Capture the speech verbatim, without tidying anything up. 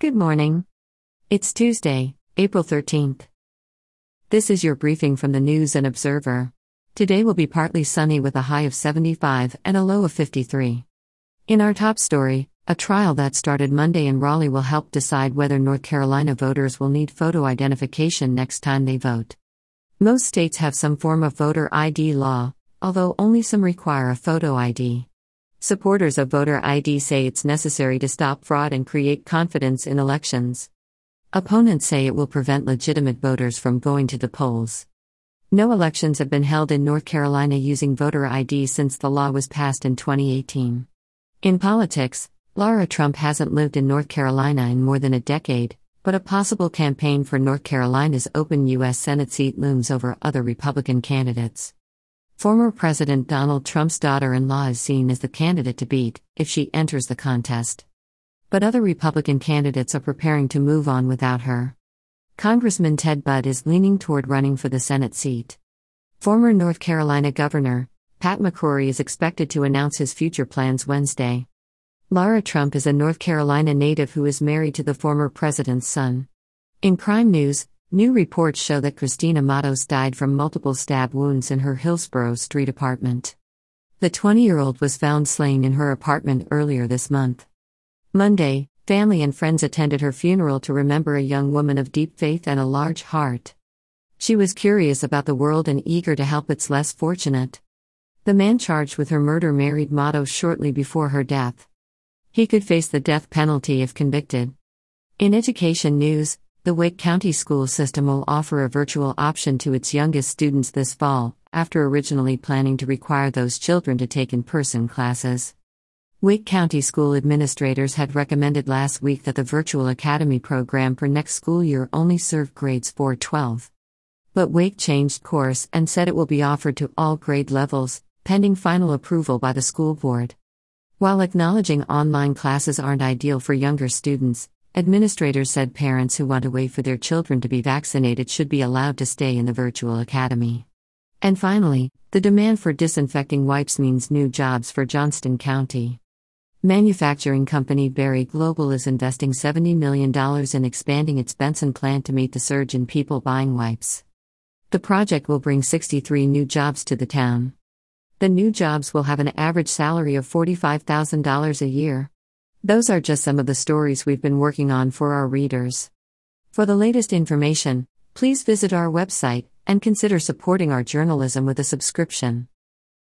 Good morning. It's Tuesday, April thirteenth. This is your briefing from the News and Observer. Today will be partly sunny with a high of seventy-five and a low of fifty-three. In our top story, a trial that started Monday in Raleigh will help decide whether North Carolina voters will need photo identification next time they vote. Most states have some form of voter I D law, although only some require a photo I D. Supporters of voter I D say it's necessary to stop fraud and create confidence in elections. Opponents say it will prevent legitimate voters from going to the polls. No elections have been held in North Carolina using voter I D since the law was passed in twenty eighteen. In politics, Lara Trump hasn't lived in North Carolina in more than a decade, but a possible campaign for North Carolina's open U S Senate seat looms over other Republican candidates. Former President Donald Trump's daughter-in-law is seen as the candidate to beat, if she enters the contest. But other Republican candidates are preparing to move on without her. Congressman Ted Budd is leaning toward running for the Senate seat. Former North Carolina Governor Pat McCrory is expected to announce his future plans Wednesday. Lara Trump is a North Carolina native who is married to the former president's son. In crime news, new reports show that Christina Matos died from multiple stab wounds in her Hillsborough Street apartment. The twenty-year-old was found slain in her apartment earlier this month. Monday, family and friends attended her funeral to remember a young woman of deep faith and a large heart. She was curious about the world and eager to help its less fortunate. The man charged with her murder married Matos shortly before her death. He could face the death penalty if convicted. In education news, the Wake County school system will offer a virtual option to its youngest students this fall, after originally planning to require those children to take in-person classes. Wake County school administrators had recommended last week that the Virtual Academy program for next school year only serve grades four to twelve. But Wake changed course and said it will be offered to all grade levels, pending final approval by the school board. While acknowledging online classes aren't ideal for younger students, administrators said parents who want to wait for their children to be vaccinated should be allowed to stay in the virtual academy. And finally, the demand for disinfecting wipes means new jobs for Johnston County. Manufacturing company Berry Global is investing seventy million dollars in expanding its Benson plant to meet the surge in people buying wipes. The project will bring sixty-three new jobs to the town. The new jobs will have an average salary of forty-five thousand dollars a year. Those are just some of the stories we've been working on for our readers. For the latest information, please visit our website and consider supporting our journalism with a subscription.